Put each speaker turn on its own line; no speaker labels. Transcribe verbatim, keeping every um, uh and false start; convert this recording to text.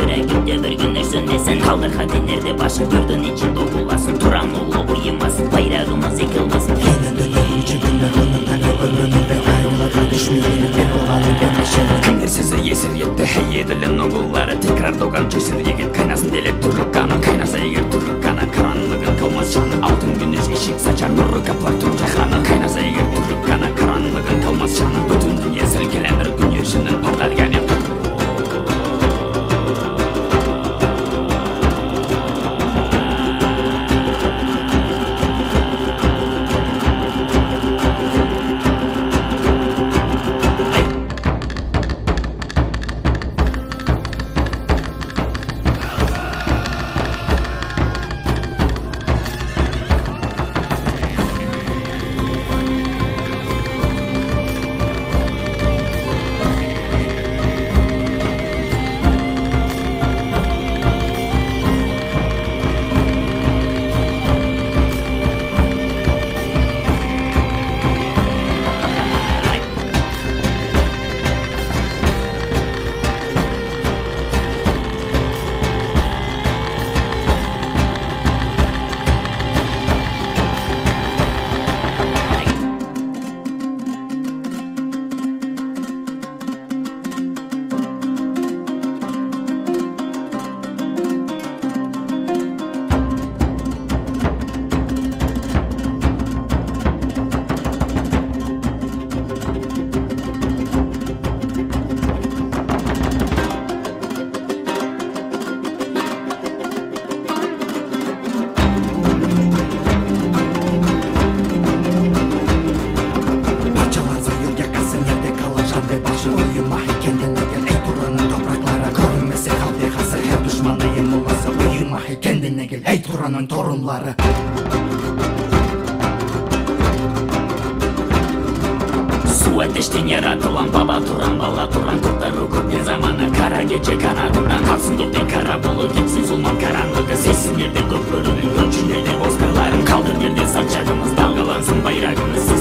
жүрегімде бір күні сөнбесін. Қалдыр хатинерде башы көрдің içinde боласың. Тұран ұлы ұйымасын, байрағымыз екілмасын. Кеңерсізі есір етті еділін ұғылары. Текrar доған жесір егет қайнасын делек тұрық қаны. Қайнаса егер тұрық қаны, қаранлығын қалмас жаны. Алтын күнес ешік сачар нұры каплар түн жаханы. Қайнаса егер тұрық қаны, қаранлығын қалмас жаны. Бүтін дүние сілкеленір күнешінің пардар гәне. Kendine gel ey Turan'ın torunları. Su ateşten yaratılan baba Turan, bala Turan. Kurtarı köpke zamanı, kara gece kanadıdan. Kalsın dörtten kara bolu, gitsin zulman karanlığı. Sessin yerde köprünün, ölçülerde bozkırların. Kaldır yerde saçağımız, dalgalansın bayrağımız.